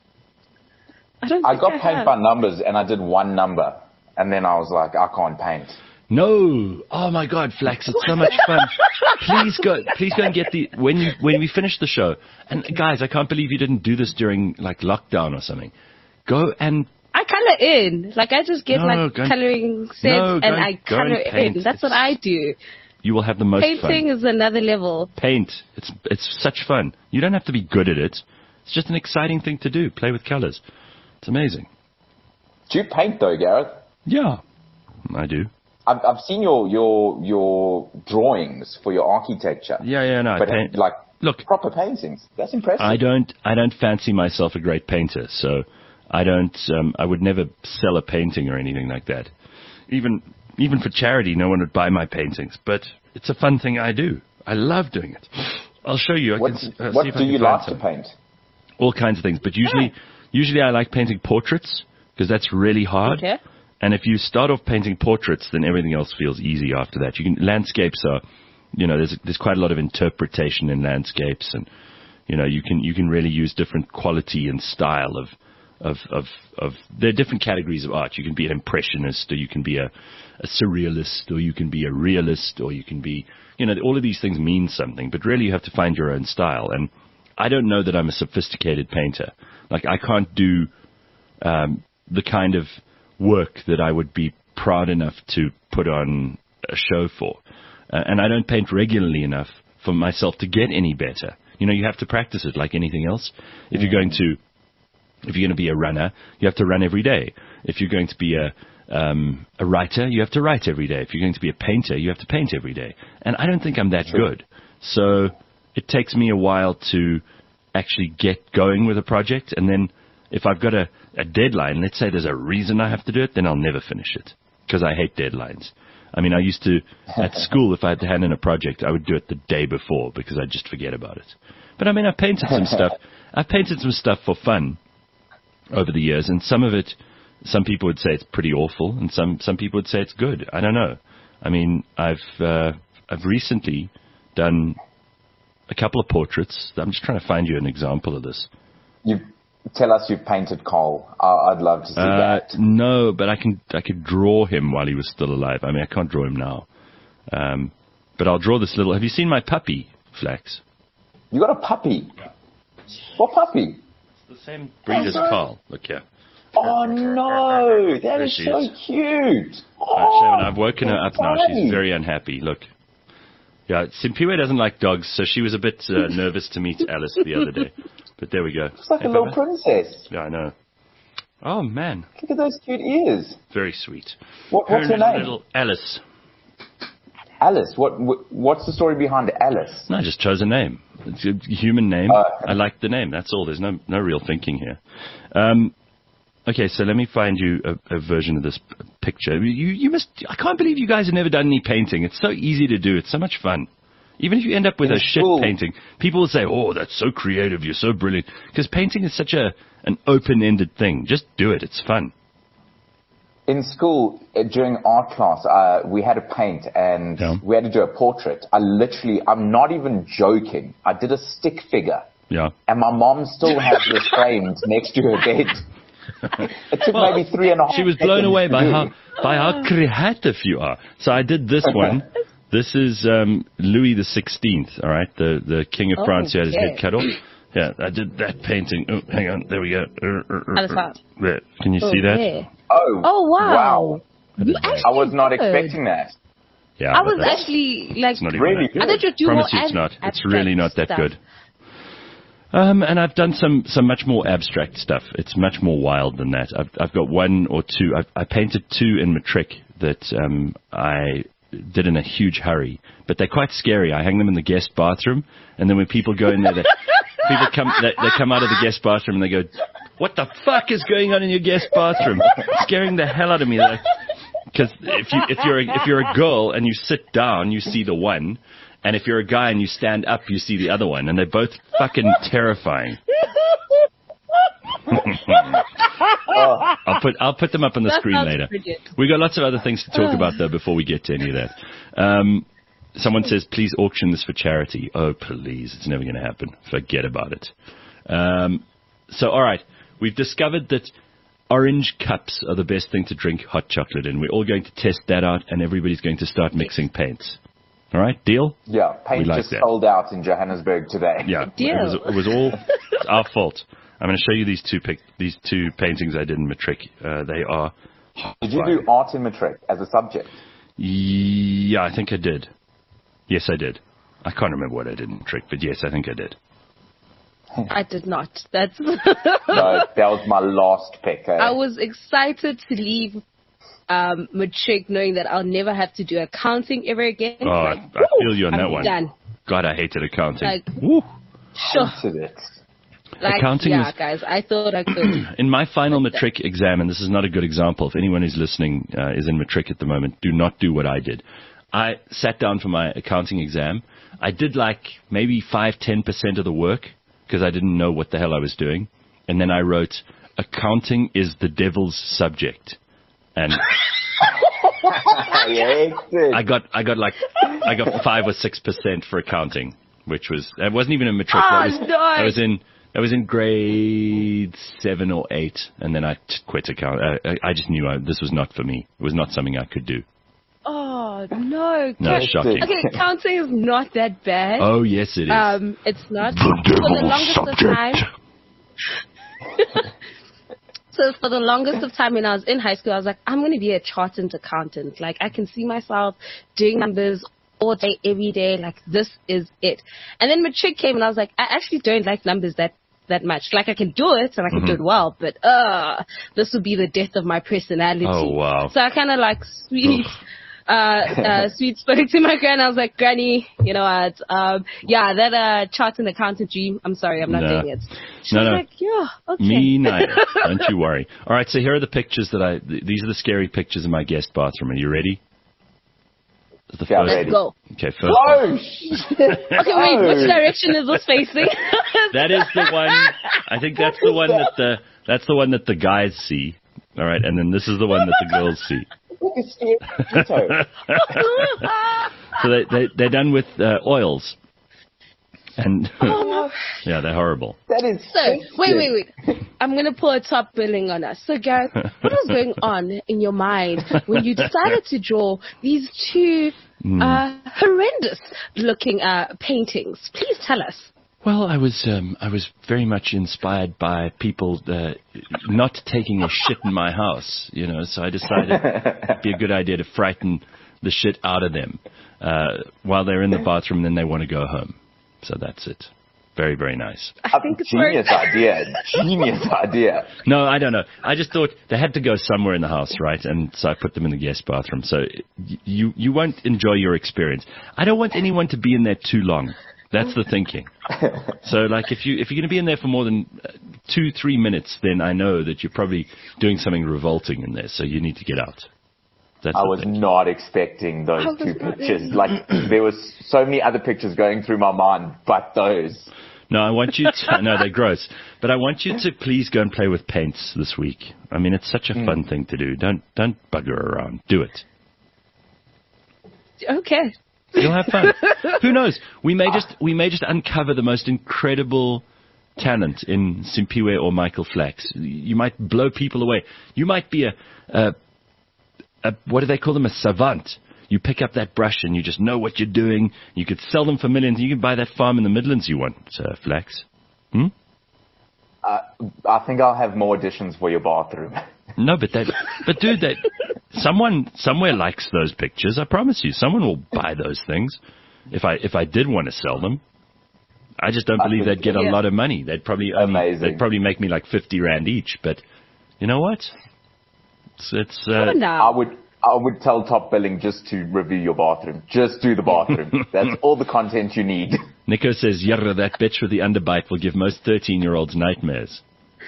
I got paint by numbers, and I did one number, and then I was like, I can't paint. No. Oh my God, Flax, it's so much fun. Please go and get when we finish the show. And guys, I can't believe you didn't do this during like lockdown or something. Go and I color in. Like I just get coloring sets and I color in. That's what I do. You will have the most fun. Painting is another level. Paint. It's such fun. You don't have to be good at it. It's just an exciting thing to do. Play with colors. It's amazing. Do you paint though, Gareth? Yeah, I do. I've seen your drawings for your architecture. Yeah, no. But look, proper paintings. That's impressive. I don't fancy myself a great painter, so I don't. I would never sell a painting or anything like that. Even for charity, no one would buy my paintings. But it's a fun thing I do. I love doing it. I'll show you. What do you like to paint? All kinds of things, but usually I like painting portraits because that's really hard. Okay. And if you start off painting portraits, then everything else feels easy after that. Landscapes are, there's quite a lot of interpretation in landscapes, and you can really use different quality and style of there are different categories of art. You can be an impressionist, or you can be a surrealist, or you can be a realist, or you can be, all of these things mean something, but really you have to find your own style. And I don't know that I'm a sophisticated painter. Like I can't do the kind of work that I would be proud enough to put on a show for. And I don't paint regularly enough for myself to get any better. You have to practice it like anything else. If you're going to be a runner, you have to run every day. If you're going to be a writer, you have to write every day. If you're going to be a painter, you have to paint every day. And I don't think I'm that good. So it takes me a while to actually get going with a project. And then if I've got a deadline, let's say there's a reason I have to do it, then I'll never finish it because I hate deadlines. I mean, I used to, at school, if I had to hand in a project, I would do it the day before because I'd just forget about it. But I mean, I painted some stuff. I've painted some stuff for fun over the years, and some of it, some people would say it's pretty awful, and some people would say it's good. I don't know. I mean, I've recently done a couple of portraits. I'm just trying to find you an example of this. Tell us you've painted Cole. I'd love to see that. No, but I could draw him while he was still alive. I mean, I can't draw him now. But I'll draw this little... Have you seen my puppy, Flax? You got a puppy? Yeah. What puppy? It's the same breed as Carl. Look here. Oh, no. That is so cute. Shaman, I've woken her up now. She's very unhappy. Look. Yeah, Simpiwe doesn't like dogs, so she was a bit nervous to meet Alice the other day. But there we go. It's like a little princess. Yeah, I know. Oh, man. Look at those cute ears. Very sweet. What's her name? Little Alice. Alice. What's the story behind Alice? No, I just chose a name. It's a human name. I like the name. That's all. There's no real thinking here. Okay, so let me find you a version of this picture. You must. I can't believe you guys have never done any painting. It's so easy to do. It's so much fun. Even if you end up with a shit painting, people will say, "Oh, that's so creative. You're so brilliant." Because painting is such an open-ended thing. Just do it. It's fun. In school, during art class, we had to paint and we had to do a portrait. I'm not even joking. I did a stick figure. Yeah. And my mom still has this framed next to her bed. It took maybe 3.5 She was blown away by how creative you are. So I did this one. This is Louis the 16th, all right, the King of France who had his head cut off. Yeah, I did that painting. Oh, hang on, there we go. There. Can you see that? Yeah. Oh, wow. I was not expecting that. Yeah, I was actually like, it's not even really that good. I thought you'd do Promise more you it's not. It's abstract really not that stuff. good. And I've done some much more abstract stuff. It's much more wild than that. I've got one or two. I painted 2 in matric that I did in a huge hurry, but they're quite scary. I hang them in the guest bathroom, and then when people go in there, people come out of the guest bathroom and they go, "What the fuck is going on in your guest bathroom?" Scaring the hell out of me. Because if you're a girl and you sit down, you see the one, and if you're a guy and you stand up, you see the other one, and they're both fucking terrifying. I'll put them up on the screen later. We got lots of other things to talk about though before we get to any of that. Someone says, please auction this for charity. Oh, please. It's never going to happen. Forget about it. So, all right. We've discovered that orange cups are the best thing to drink hot chocolate in. We're all going to test that out, and everybody's going to start mixing paints. All right? Deal? Yeah. Paint just sold out in Johannesburg today. Yeah. Deal. It was all our fault. I'm going to show you these two paintings I did in matric. They are Did you do art in matric as a subject? Yeah, I think I did. Yes, I did. I can't remember what I did in matric, but yes, I think I did. I did not. That's No, that was my last pick. I was excited to leave matric knowing that I'll never have to do accounting ever again. Oh, I feel you on that one. Done. God, I hated accounting. Like, woo. Sure. Hated it. Like, Accounting yeah, is- guys, I thought I could. In my final matric exam, and this is not a good example, if anyone who's listening is in matric at the moment, do not do what I did. I sat down for my accounting exam. I did like maybe 5-10% of the work because I didn't know what the hell I was doing. And then I wrote, accounting is the devil's subject. And I got 5 or 6% for accounting, which was, it wasn't even a matric. That was in grade 7 or 8, and then I quit account. I just knew this was not for me. It was not something I could do. Oh, no. No, shocking. Okay, accounting is not that bad. Oh, yes, it is. It's not. So for the longest of time when I was in high school, I was like, I'm going to be a chartered accountant. Like, I can see myself doing numbers all day, every day. Like, this is it. And then matric came and I was like, I actually don't like numbers that much. Like, I can do it and I can do it well, but this would be the death of my personality. Oh, wow. So I kind of like sweet spoke to my gran. I was like, Granny, you know what? That chartered accountant dream. I'm sorry, I'm not doing it. She was like, yeah, okay. Me neither. Don't you worry. All right, so here are the pictures these are the scary pictures in my guest bathroom. Are you ready? Let's go. Okay, first Oh, Okay, wait, which direction is this facing? That is the one. I think that's the one that the guys see. All right, and then this is the one that the girls see. So they're done with oils, and yeah, they're horrible. that is So, wait. I'm going to pull a top billing on us. So, Gareth, what was going on in your mind when you decided to draw these two horrendous-looking paintings? Please tell us. Well, I was very much inspired by people not taking a shit in my house, you know. So I decided it'd be a good idea to frighten the shit out of them while they're in the bathroom, and then they want to go home. So that's it. Very, very nice. I think it's very Genius idea. Genius idea. No, I don't know. I just thought they had to go somewhere in the house, right? And so I put them in the guest bathroom. So you won't enjoy your experience. I don't want anyone to be in there too long. That's the thinking. So, like, if you're going to be in there for more than 2-3 minutes, then I know that you're probably doing something revolting in there. So you need to get out. That's I was not expecting those two pictures. Like, there was so many other pictures going through my mind, but those. No, I want you to, no, they're gross. But I want you to please go and play with paints this week. I mean, it's such a fun thing to do. Don't bugger around. Do it. Okay. You'll have fun. Who knows? We may just uncover the most incredible talent in Simpiwe or Michael Flax. You might blow people away. You might be a what do they call them? A savant. You pick up that brush and you just know what you're doing. You could sell them for millions. You can buy that farm in the Midlands you want, Flax. I think I'll have more additions for your bathroom. No, but dude, someone somewhere likes those pictures. I promise you, someone will buy those things. If I did want to sell them, I just don't believe they'd get a lot of money. They'd probably make me like 50 Rand each. But you know what? I would tell Top Billing just to review your bathroom. Just do the bathroom. That's all the content you need. Nico says, "Yarra, that bitch with the underbite will give most 13-year-olds nightmares."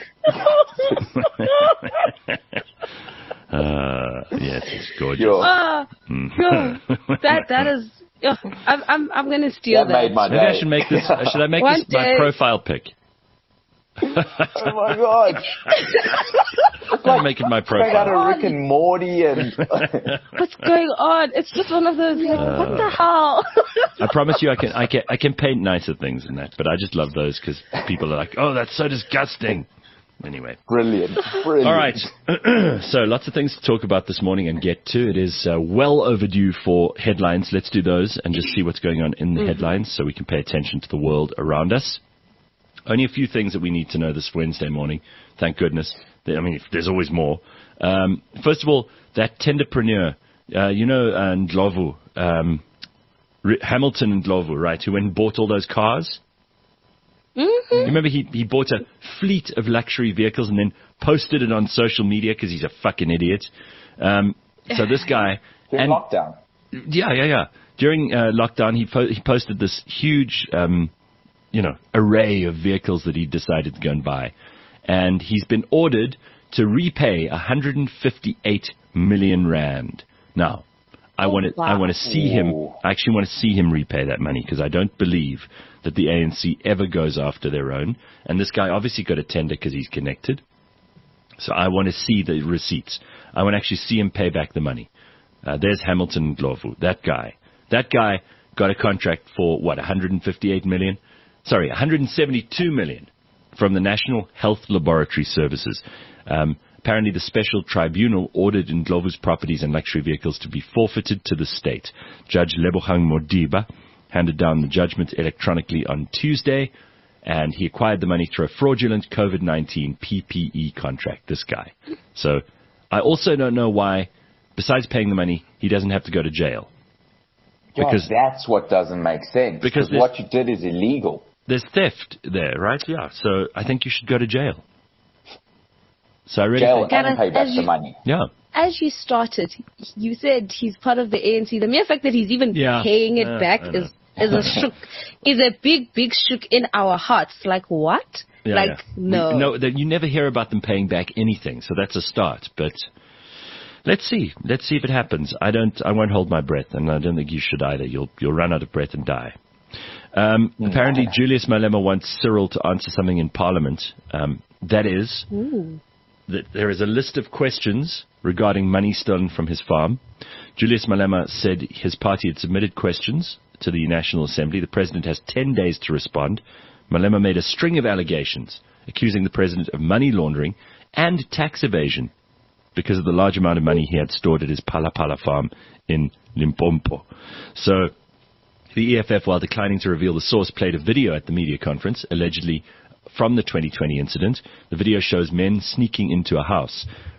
Yes, it's gorgeous. That is. I'm gonna steal that. Made my day. Maybe I should make this. Should I make this my profile pic? Oh my god! I'm making my Straight out profile. of Rick and Morty and. What's going on? It's just one of those. Like, what the hell? I promise you, I can paint nicer things than that, but I just love those because people are like, "Oh, that's so disgusting." Anyway. Brilliant. All right. So lots of things to talk about this morning and get to. It is well overdue for headlines. Let's do those and just see what's going on in the headlines so we can pay attention to the world around us. Only a few things that we need to know this Wednesday morning. Thank goodness. I mean, there's always more. First of all, that tenderpreneur, Ndlovu, Hamilton and Ndlovu, right, who went and bought all those cars. Mm-hmm. You remember he bought a fleet of luxury vehicles and then posted it on social media because he's a fucking idiot. So this guy... During lockdown. Yeah. During lockdown, he posted this huge... array of vehicles that he decided to go and buy. And he's been ordered to repay 158 million Rand. Now, I want to see him, I actually want to see him repay that money because I don't believe that the ANC ever goes after their own. And this guy obviously got a tender because he's connected. So I want to see the receipts. I want to actually see him pay back the money. There's Hamilton Ndlovu, that guy. That guy got a contract for, 158 million? 172 million from the National Health Laboratory Services. Apparently, the special tribunal ordered Ndlovu's properties and luxury vehicles to be forfeited to the state. Judge Lebogang Modiba handed down the judgment electronically on Tuesday, and he acquired the money through a fraudulent COVID-19 PPE contract, this guy. So I also don't know why, besides paying the money, he doesn't have to go to jail. Because that's what doesn't make sense. Because what you did is illegal. There's theft there, right? Yeah. So I think you should go to jail. So I really jail think... and pay back the money. Yeah. As you started, you said he's part of the ANC. The mere fact that he's even paying it back is a big shook in our hearts. Like, what? No. You never hear about them paying back anything. So that's a start. But let's see. Let's see if it happens. I won't hold my breath, and I don't think you should either. You'll run out of breath and die. Apparently, Julius Malema wants Cyril to answer something in Parliament. That is, that there is a list of questions regarding money stolen from his farm. Julius Malema said his party had submitted questions to the National Assembly. The president has 10 days to respond. Malema made a string of allegations accusing the president of money laundering and tax evasion because of the large amount of money he had stored at his Palapala farm in Limpopo. So the EFF, while declining to reveal the source, played a video at the media conference, allegedly from the 2020 incident. The video shows men sneaking into a house.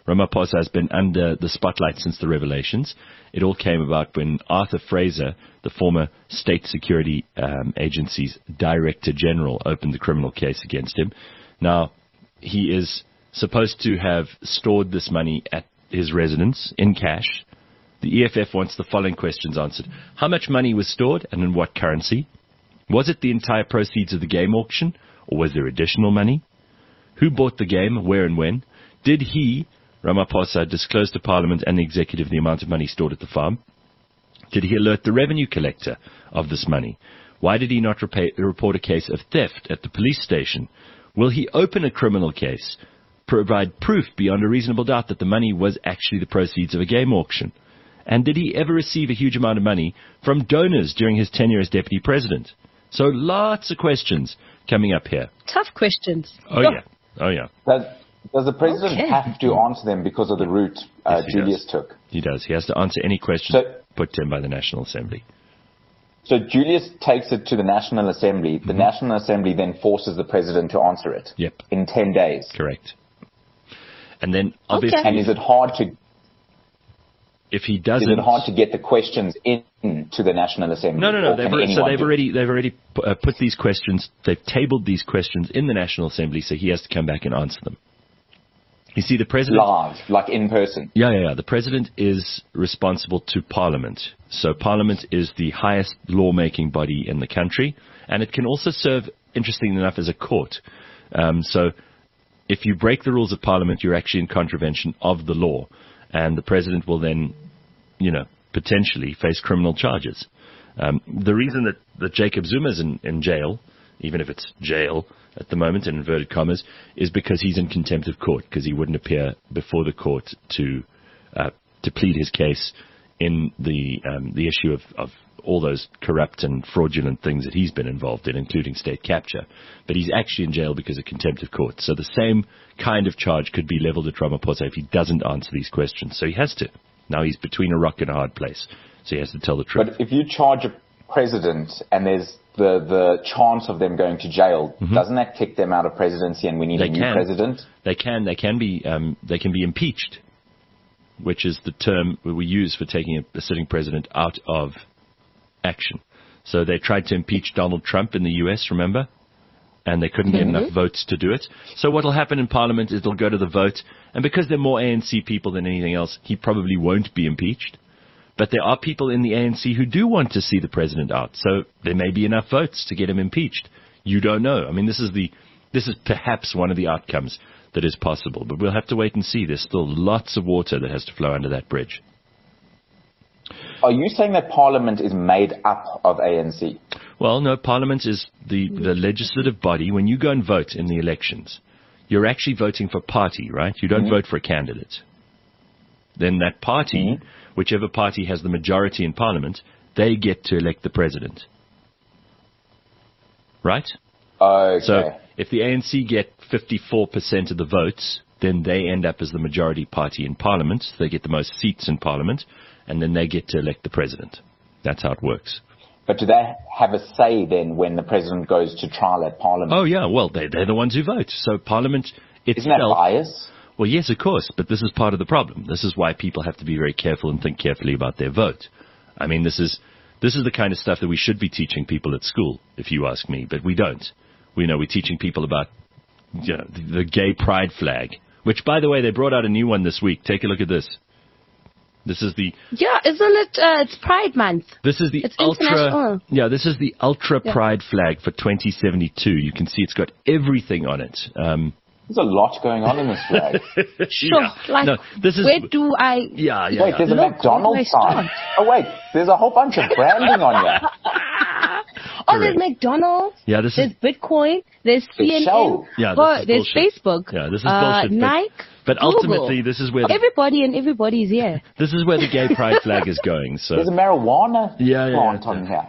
Ramaphosa has been under the spotlight since the revelations. It all came about when Arthur Fraser, the former State Security Agency's Director General, opened the criminal case against him. Now, he is supposed to have stored this money at his residence in cash. The EFF wants the following questions answered. How much money was stored and in what currency? Was it the entire proceeds of the game auction, or was there additional money? Who bought the game, where and when? Did he, Ramaphosa, disclose to Parliament and the executive the amount of money stored at the farm? Did he alert the revenue collector of this money? Why did he not report a case of theft at the police station? Will he open a criminal case, provide proof beyond a reasonable doubt that the money was actually the proceeds of a game auction? And did he ever receive a huge amount of money from donors during his tenure as deputy president? So lots of questions coming up here. Tough questions. Oh, yeah. Oh, yeah. Does the president have to answer them because of the route Yes, he Julius does. took? He does. He has to answer any question put to him by the National Assembly. So Julius takes it to the National Assembly. The National Assembly then forces the president to answer it. Yep. In 10 days. Correct. And then, obviously, And is it hard to if he doesn't... Is it hard to get the questions into the National Assembly? No. Or They've can already, anyone do it? they've already put these questions. They've tabled these questions in the National Assembly, so he has to come back and answer them. You see, the president... Live, like in person. Yeah. The president is responsible to Parliament. So Parliament is the highest lawmaking body in the country, and it can also serve, interestingly enough, as a court. So if you break the rules of Parliament, you're actually in contravention of the law, and the president will then, potentially face criminal charges. The reason that Jacob Zuma's in jail, even if it's jail at the moment, in inverted commas, is because he's in contempt of court, because he wouldn't appear before the court to plead his case in the issue of all those corrupt and fraudulent things that he's been involved in, including state capture. But he's actually in jail because of contempt of court. So the same kind of charge could be leveled at Ramaphosa if he doesn't answer these questions. So he has to. Now he's between a rock and a hard place. So he has to tell the truth. But if you charge a president and there's the chance of them going to jail, doesn't that kick them out of presidency and we need a new president? They can be impeached, which is the term we use for taking a sitting president out of action. So they tried to impeach Donald Trump in the U.S., remember? And they couldn't get enough votes to do it. So what will happen in Parliament is they'll go to the vote, and because they're more ANC people than anything else, he probably won't be impeached. But there are people in the ANC who do want to see the president out, so there may be enough votes to get him impeached. You don't know. I mean, this is perhaps one of the outcomes that is possible, but we'll have to wait and see. There's still lots of water that has to flow under that bridge. Are you saying that Parliament is made up of ANC? Well, no, Parliament is the legislative body. When you go and vote in the elections, you're actually voting for party, right? You don't vote for a candidate. Then that party, whichever party has the majority in Parliament, they get to elect the president. Right? Okay. So if the ANC get 54% of the votes, then they end up as the majority party in Parliament. They get the most seats in Parliament, and then they get to elect the president. That's how it works. But do they have a say then when the president goes to trial at Parliament? Oh, yeah. Well, they're the ones who vote. So Parliament itself... Isn't that bias? Well, yes, of course. But this is part of the problem. This is why people have to be very careful and think carefully about their vote. I mean, this is the kind of stuff that we should be teaching people at school, if you ask me. But we don't. We're teaching people about the gay pride flag, which, by the way, they brought out a new one this week. Take a look at this. This is the... Yeah, isn't it? It's Pride Month. This is the ultra... Yeah, this is the ultra pride flag for 2072. You can see it's got everything on it. There's a lot going on in this flag. Sure. Yeah. No, this is... Where do I... Yeah. Wait, there's a McDonald's sign. Oh, wait, there's a whole bunch of branding on here. Oh, there's McDonald's. Yeah, there's Bitcoin. There's CNN. Shell. Yeah, there's Facebook. Yeah, this is bullshit. Nike. But Google. ultimately, this is where... Everybody's here. This is where the gay pride flag is going. So there's a marijuana plant on here.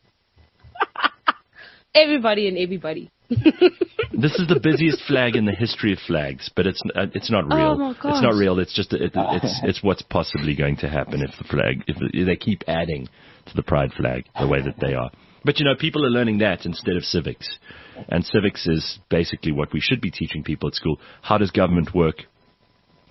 Everybody and everybody. This is the busiest flag in the history of flags, but it's not real. Oh my gosh. It's not real. It's just it's what's possibly going to happen if they keep adding to the pride flag the way that they are. But people are learning that instead of civics, and civics is basically what we should be teaching people at school. How does government work?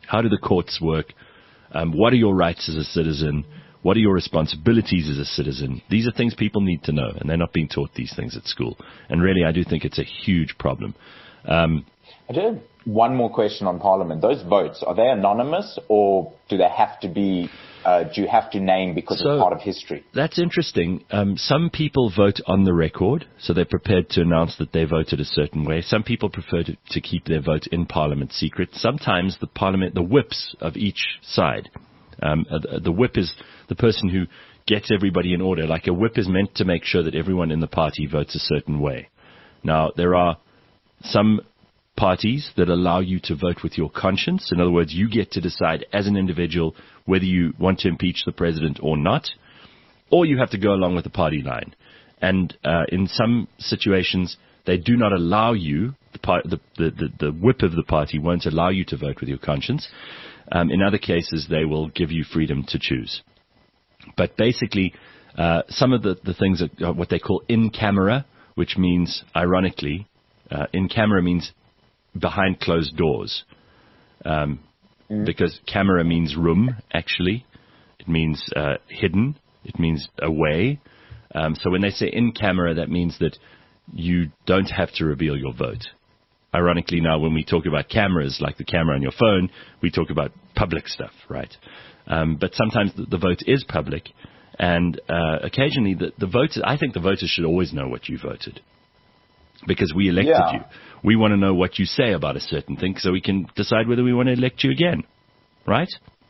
How do the courts work? What are your rights as a citizen? What are your responsibilities as a citizen? These are things people need to know, and they're not being taught these things at school. And really, I do think it's a huge problem. I do have one more question on Parliament. Those votes, are they anonymous, or do they have to be, do you have to name because it's part of history? That's interesting. Some people vote on the record, so they're prepared to announce that they voted a certain way. Some people prefer to keep their vote in Parliament secret. Sometimes the whips of each side. The whip is the person who gets everybody in order. Like a whip is meant to make sure that everyone in the party votes a certain way. Now, there are some parties that allow you to vote with your conscience. In other words, you get to decide as an individual whether you want to impeach the president or not, or you have to go along with the party line. And in some situations, they do not allow you, the whip of the party won't allow you to vote with your conscience. In other cases, they will give you freedom to choose. But basically, some of the things are what they call in camera, which means, ironically, in camera means behind closed doors. Because camera means room, actually. It means hidden. It means away. So when they say in camera, that means that you don't have to reveal your vote. Ironically, now when we talk about cameras, like the camera on your phone, we talk about public stuff, right? But sometimes the vote is public, and occasionally the voters, I think the voters should always know what you voted, because we elected you. We want to know what you say about a certain thing so we can decide whether we want to elect you again, right?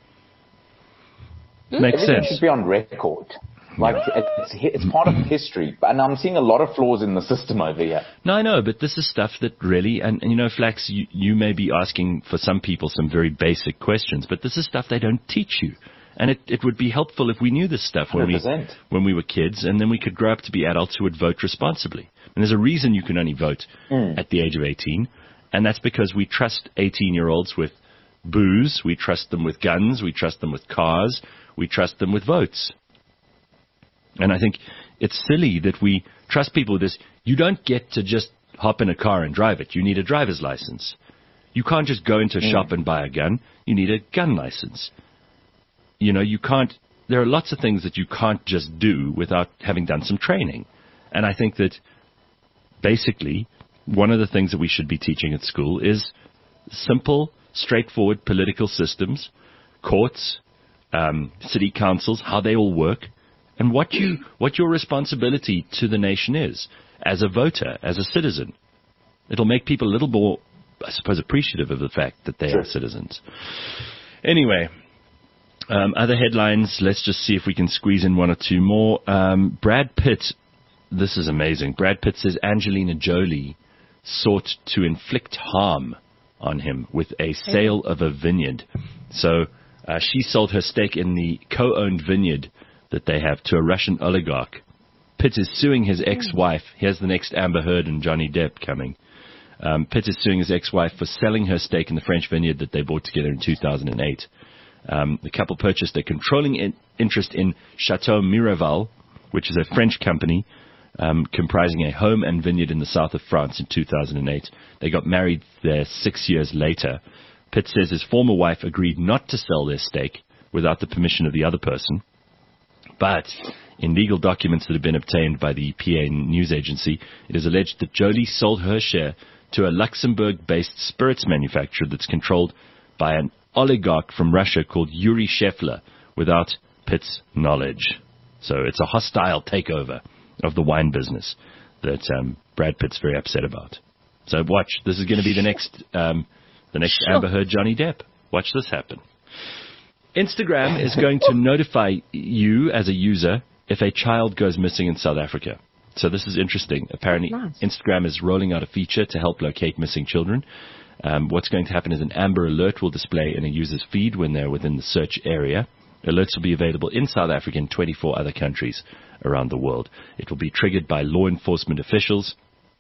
Makes Everything sense. should be on record. Like, it's part of history. And I'm seeing a lot of flaws in the system over here. No, I know, but this is stuff that really, and you know, Flax, you may be asking for some people some very basic questions, but this is stuff they don't teach you. And it would be helpful if we knew this stuff when we were kids, and then we could grow up to be adults who would vote responsibly. And there's a reason you can only vote at the age of 18, and that's because we trust 18-year-olds with booze, we trust them with guns, we trust them with cars, we trust them with votes. And I think it's silly that we trust people with this. You don't get to just hop in a car and drive it. You need a driver's license. You can't just go into a shop and buy a gun. You need a gun license. You know, you can't, there are lots of things that you can't just do without having done some training. And I think that basically one of the things that we should be teaching at school is simple, straightforward political systems, courts, city councils, how they all work, and what your responsibility to the nation is as a voter, as a citizen. It'll make people a little more, I suppose, appreciative of the fact that they are citizens. Anyway, other headlines. Let's just see if we can squeeze in one or two more. Brad Pitt, this is amazing. Brad Pitt says Angelina Jolie sought to inflict harm on him with a sale of a vineyard. So she sold her stake in the co-owned vineyard that they have to a Russian oligarch. Pitt is suing his ex-wife. Here's the next Amber Heard and Johnny Depp coming. Pitt is suing his ex-wife for selling her stake in the French vineyard that they bought together in 2008. The couple purchased a controlling interest in Chateau Miraval, which is a French company comprising a home and vineyard in the south of France in 2008. They got married there 6 years later. Pitt says his former wife agreed not to sell their stake without the permission of the other person. But in legal documents that have been obtained by the PA news agency, it is alleged that Jolie sold her share to a Luxembourg-based spirits manufacturer that's controlled by an oligarch from Russia called Yuri Shefler without Pitt's knowledge. So it's a hostile takeover of the wine business that Brad Pitt's very upset about. So watch. This is going to be the next Amber Heard Johnny Depp. Watch this happen. Instagram is going to notify you as a user if a child goes missing in South Africa. So this is interesting. Apparently, Instagram is rolling out a feature to help locate missing children. What's going to happen is an Amber Alert will display in a user's feed when they're within the search area. Alerts will be available in South Africa and 24 other countries around the world. It will be triggered by law enforcement officials.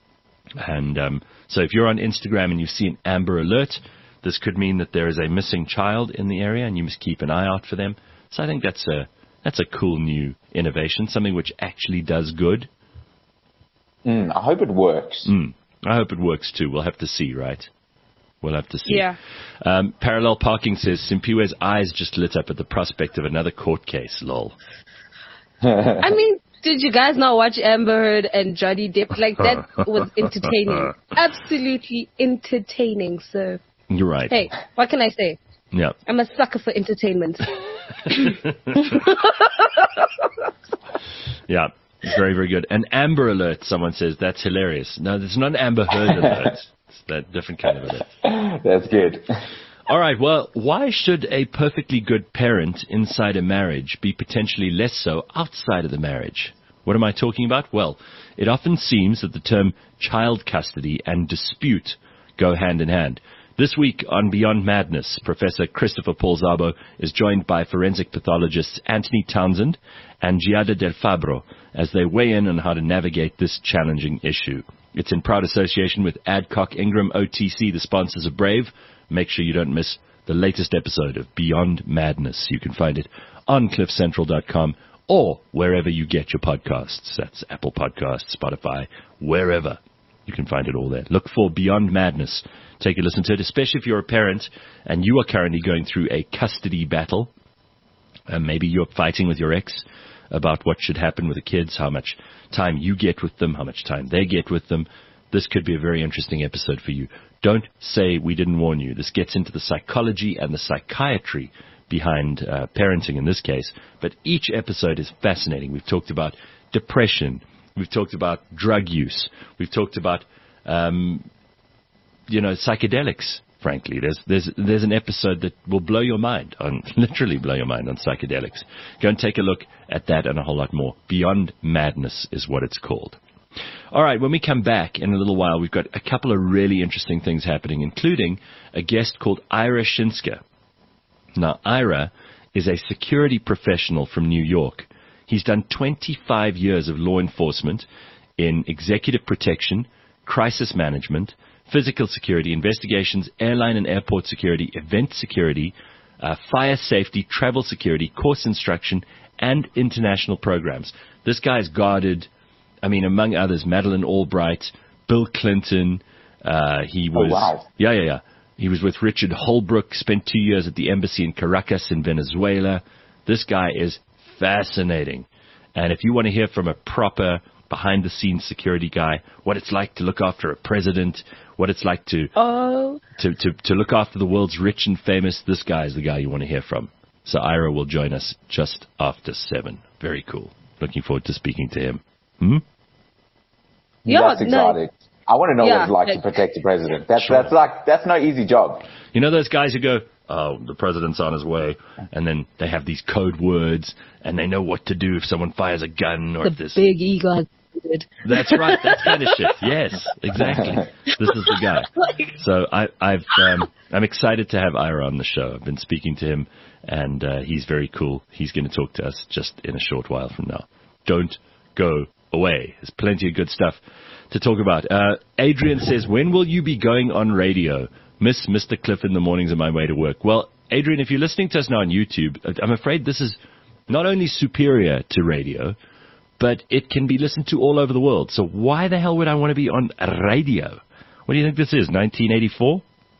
And so if you're on Instagram and you see an Amber Alert, this could mean that there is a missing child in the area and you must keep an eye out for them. So I think that's a cool new innovation, something which actually does good. I hope it works. I hope it works too. We'll have to see, right? We'll have to see. Yeah. Parallel Parking says, Simpiwe's eyes just lit up at the prospect of another court case, lol. I mean, did you guys not watch Amber Heard and Johnny Depp? Like, that was entertaining. Absolutely entertaining, so. You're right. Hey, what can I say? Yeah. I'm a sucker for entertainment. Yeah. Very, very good. An Amber Alert, someone says. That's hilarious. No, it's not an Amber Heard alert. It's that different kind of alert. That's good. All right. Well, why should a perfectly good parent inside a marriage be potentially less so outside of the marriage? What am I talking about? Well, it often seems that the term child custody and dispute go hand in hand. This week on Beyond Madness, Professor Christopher Paul Szabo is joined by forensic pathologists Anthony Townsend and Giada Del Fabro as they weigh in on how to navigate this challenging issue. It's in proud association with Adcock Ingram OTC, the sponsors of Brave. Make sure you don't miss the latest episode of Beyond Madness. You can find it on cliffcentral.com or wherever you get your podcasts. That's Apple Podcasts, Spotify, wherever. You can find it all there. Look for Beyond Madness. Take a listen to it, especially if you're a parent and you are currently going through a custody battle. Maybe you're fighting with your ex about what should happen with the kids, how much time you get with them, how much time they get with them. This could be a very interesting episode for you. Don't say we didn't warn you. This gets into the psychology and the psychiatry behind parenting in this case. But each episode is fascinating. We've talked about depression. We've talked about drug use. We've talked about, psychedelics, frankly. There's an episode that will blow your mind, literally blow your mind on psychedelics. Go and take a look at that and a whole lot more. Beyond Madness is what it's called. All right, when we come back in a little while, we've got a couple of really interesting things happening, including a guest called Ira Shinska. Now, Ira is a security professional from New York. He's done 25 years of law enforcement in executive protection, crisis management, physical security, investigations, airline and airport security, event security, fire safety, travel security, course instruction, and international programs. This guy's guarded, among others, Madeleine Albright, Bill Clinton. He was, wow. Yeah. He was with Richard Holbrooke, spent 2 years at the embassy in Caracas in Venezuela. This guy is fascinating. And if you want to hear from a proper behind-the-scenes security guy, what it's like to look after a president, what it's like to look after the world's rich and famous, this guy is the guy you want to hear from. So Ira will join us just after 7. Very cool. Looking forward to speaking to him. Yeah, that's exotic. No. I want to know what it's like to protect the president. That's no easy job. You know those guys who go, oh, the president's on his way, and then they have these code words, and they know what to do if someone fires a gun or if this. Big ego. That's right, that kind of shit. Yes, exactly. This is the guy. So I'm excited to have Ira on the show. I've been speaking to him, and he's very cool. He's going to talk to us just in a short while from now. Don't go away. There's plenty of good stuff to talk about. Adrian says, when will you be going on radio? Miss Mr. Cliff in the mornings on my way to work. Well, Adrian, if you're listening to us now on YouTube, I'm afraid this is not only superior to radio, but it can be listened to all over the world. So why the hell would I want to be on radio? What do you think this is, 1984?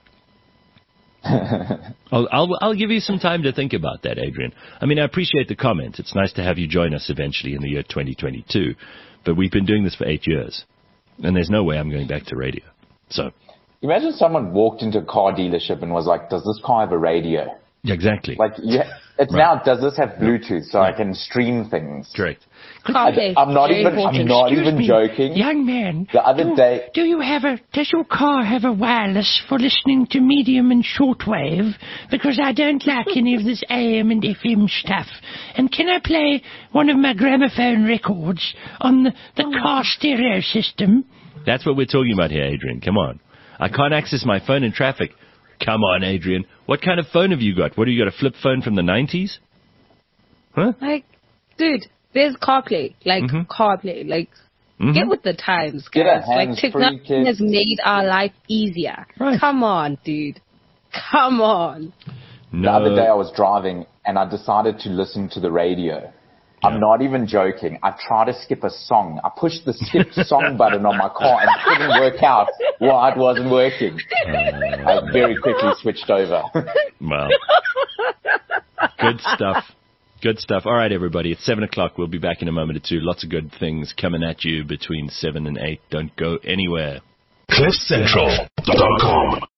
I'll give you some time to think about that, Adrian. I appreciate the comment. It's nice to have you join us eventually in the year 2022. But we've been doing this for 8 years. And there's no way I'm going back to radio. So imagine someone walked into a car dealership and was like, does this car have a radio? Yeah, exactly. It's right. Now, does this have Bluetooth so I can stream things? Correct. I'm not even joking. Young man, the other day, does your car have a wireless for listening to medium and shortwave? Because I don't like any of this AM and FM stuff. And can I play one of my gramophone records on the car stereo system? That's what we're talking about here, Adrian. Come on. I can't access my phone in traffic. Come on, Adrian. What kind of phone have you got? What, do you got, a flip phone from the 90s? Huh? Dude, there's CarPlay. CarPlay. Get with the times, guys. Technology has made our life easier. Right. Come on, dude. Come on. No. The other day I was driving and I decided to listen to the radio. I'm not even joking. I tried to skip a song. I pushed the skip song button on my car and couldn't work out why it wasn't working. I very quickly switched over. Wow. Good stuff. Good stuff. All right, everybody. It's 7 o'clock. We'll be back in a moment or two. Lots of good things coming at you between 7 and 8. Don't go anywhere. CliffCentral.com